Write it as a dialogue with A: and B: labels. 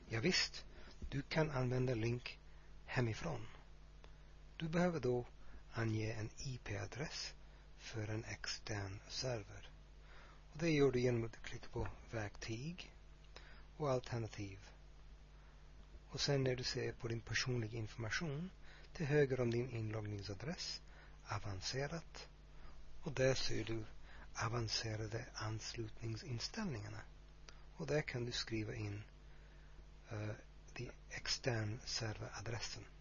A: Ja visst, du kan använda länk hemifrån. Du behöver då ange en IP-adress för en extern server. Och det gör du genom att klicka på verktyg och alternativ. Och sen när du ser på din personliga information till höger om din inloggningsadress, avancerat. Och där ser du avancerade anslutningsinställningarna. Och där kan du skriva in den extern serveradressen.